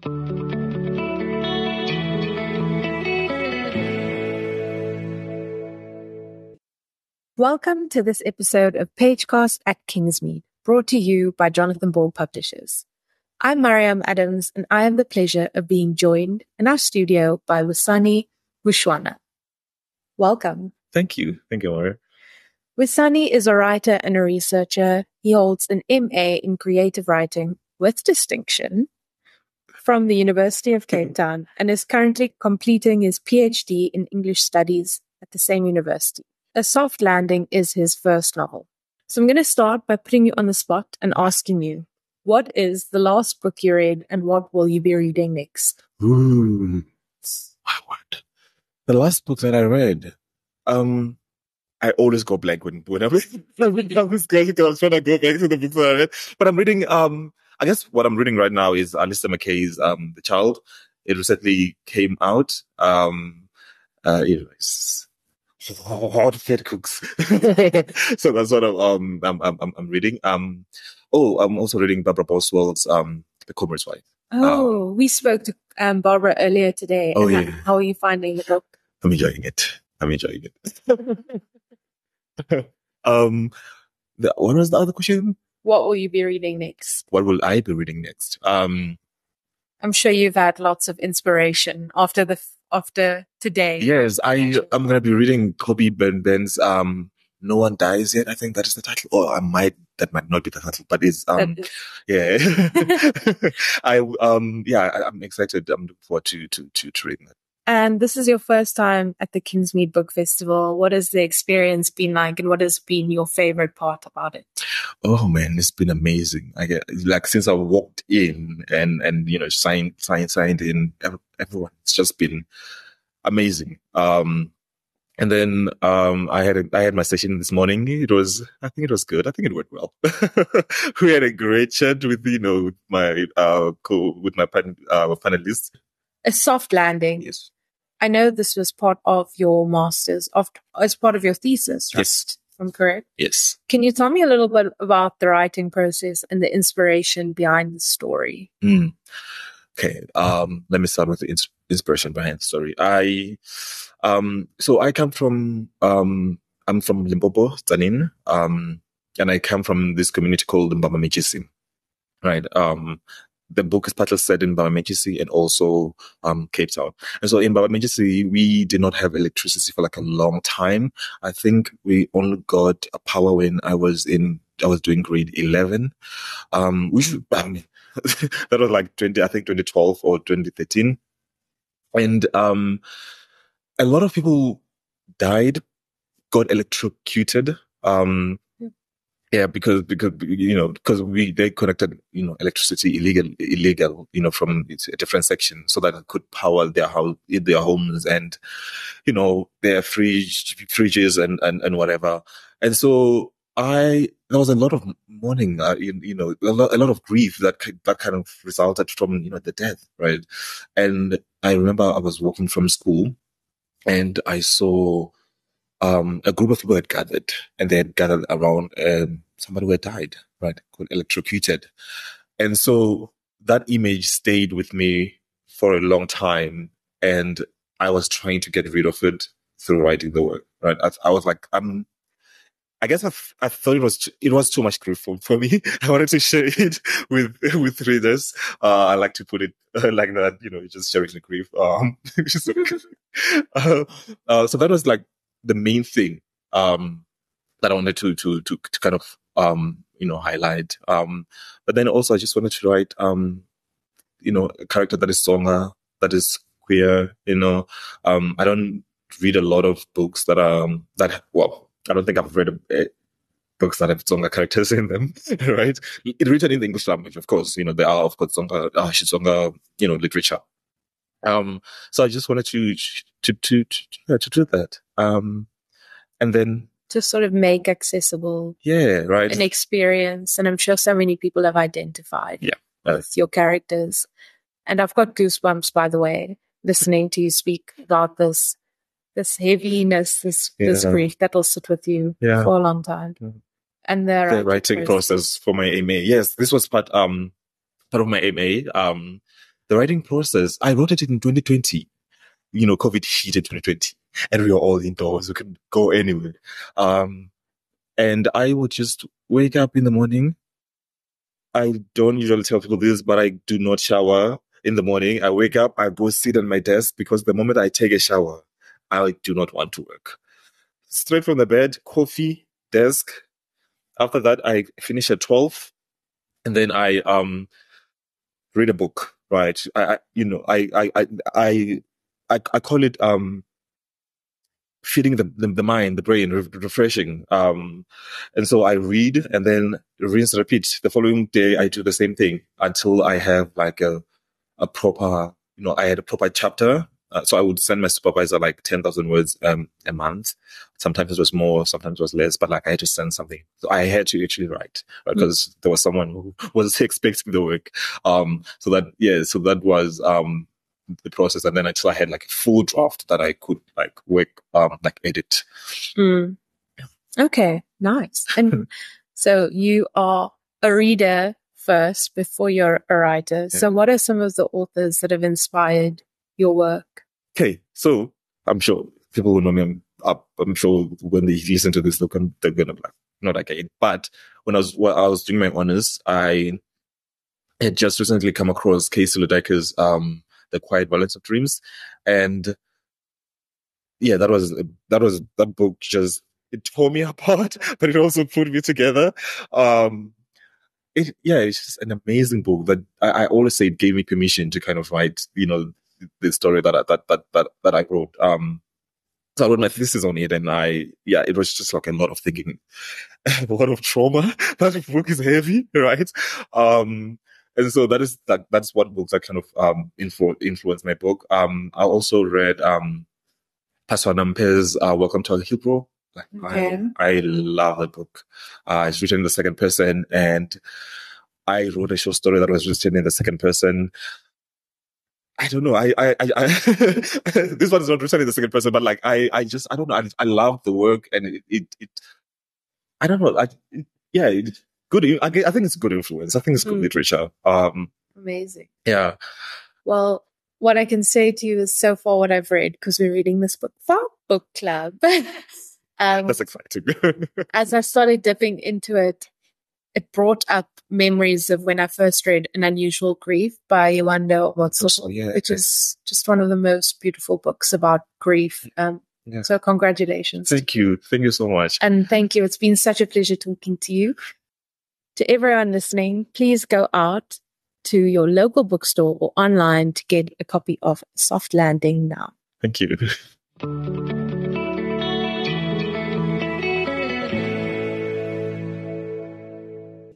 Welcome to this episode of Pagecast at Kingsmead, brought to you by Jonathan Ball Publishers. I'm Mariam Adams, and I have the pleasure of being joined in our studio by Wisani Vushwana. Welcome. Thank you. Thank you, Maria. Wisani is a writer and a researcher. He holds an MA in creative writing with distinction from the University of Cape Town and is currently completing his PhD in English Studies at the same university. A Soft Landing is his first novel. So I'm going to start by putting you on the spot and asking you, what is the last book you read and what will you be reading next? Ooh, my word. The last book that I read, I always go blank when I'm trying to go back to the books that I read. But I'm reading, I guess what I'm reading right now is Alistair McKay's The Child. It recently came out. It's hot fed cooks. So that's what I'm reading. I'm also reading Barbara Boswell's The Commoner's Wife. We spoke to Barbara earlier today. Oh, yeah. How are you finding the book? I'm enjoying it. What was the other question? What will you be reading next? What will I be reading next? I'm sure you've had lots of inspiration after today. Yes, I'm going to be reading Kobe Ben's No One Dies Yet. I think that is the title. Or that might not be the title, but it's yeah. I'm excited. I'm looking forward to reading it. And this is your first time at the Kingsmead Book Festival. What has the experience been like, and what has been your favorite part about it? Oh man, it's been amazing. Since I walked in and signed in, everyone. It's just been amazing. And then I had my session this morning. I think it was good. I think it went well. We had a great chat with my panelists. A Soft Landing. Yes. I know this was part of your master's, as part of your thesis, right? Yes. If I'm correct? Yes. Can you tell me a little bit about the writing process and the inspiration behind the story? Okay. Let me start with the inspiration behind the story. So I come from, I'm from Limpopo, Tanin, and I come from this community called Mbamamechisi, right? The book is partly set in Mbamamechisi and also Cape Town. And so in Mbamamechisi, we did not have electricity for like a long time. I think we only got a power when I was doing grade 11, that was like 2012 or 2013. And a lot of people died, got electrocuted. Yeah, because they connected electricity illegal from a different section so that it could power their homes and their fridges and whatever. And so there was a lot of mourning, a lot of grief that kind of resulted from the death, right? And I remember I was walking from school and I saw a group of people had gathered, and they had gathered around somebody who had died, right, got electrocuted. And so that image stayed with me for a long time, and I was trying to get rid of it through writing the work, right? I was like, I guess I thought it was too much grief for me. I wanted to share it with readers. I like to put it like that, just sharing the grief. So that was like the main thing that I wanted to kind of highlight. But then also I just wanted to write a character that is Tsonga, that is queer. I don't read a lot of books that I don't think I've read books that have Tsonga characters in them, right? It written in the English language, of course. There are of course Tsonga literature. So I just wanted to do that. And then to sort of make accessible right, an experience. And I'm sure so many people have identified with your characters. And I've got goosebumps, by the way, listening to you speak about this heaviness, this grief that will sit with you for a long time. Yeah. And the writing process for my MA. Yes, this was part of my MA. the writing process, I wrote it in 2020. COVID hit in 2020 and we were all indoors. We couldn't go anywhere. And I would just wake up in the morning. I don't usually tell people this, but I do not shower in the morning. I wake up, I go sit on my desk because the moment I take a shower, I do not want to work. Straight from the bed, coffee, desk. After that, I finish at 12 and then I read a book, right? I call it feeding the mind, the brain, refreshing. And so I read and then rinse, repeat. The following day, I do the same thing until I have like a proper, I had a proper chapter. So I would send my supervisor like 10,000 words a month. Sometimes it was more, sometimes it was less, but like I had to send something. So I had to actually write because there was someone who was expecting the work. So that was the process. And then until I had like a full draft that I could like work, like edit. Mm. Okay, nice. And so you are a reader first before you're a writer. Yeah. So what are some of the authors that have inspired your work? Okay, so I'm sure people who know me, I'm sure when they listen to this, they're gonna be like, not again. But when I was doing my honors, I had just recently come across Casey Ledecker's The Quiet Violence of Dreams, and yeah, that book just, it tore me apart, but it also put me together. It's just an amazing book that I always say it gave me permission to kind of write, the story that I wrote. So I wrote my thesis on it, and it was just like a lot of thinking, a lot of trauma. That book is heavy, right? And so that's what books that kind of influenced my book. I also read Pastor Nampe's Welcome to Hillbrow. I love that book. It's written in the second person, and I wrote a short story that was written in the second person. I don't know. I this one is not written in the second person, but like I don't know. I love the work, and it I don't know. It's good. I think it's good influence. I think it's good literature. Amazing. Yeah. Well, what I can say to you is so far what I've read, because we're reading this book for our book club. That's exciting. As I started dipping into it, it brought up memories of when I first read An Unusual Grief by Yewande Omotsotso, which is just one of the most beautiful books about grief. So congratulations. Thank you. Thank you so much. And thank you. It's been such a pleasure talking to you. To everyone listening, please go out to your local bookstore or online to get a copy of Soft Landing now. Thank you.